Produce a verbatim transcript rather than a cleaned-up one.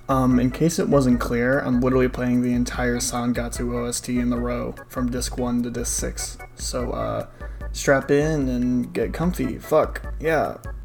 Um, in case it wasn't clear, I'm literally playing the entire Sangatsu O S T in the row from disc one to disc six. So, uh, strap in and get comfy. Fuck, yeah.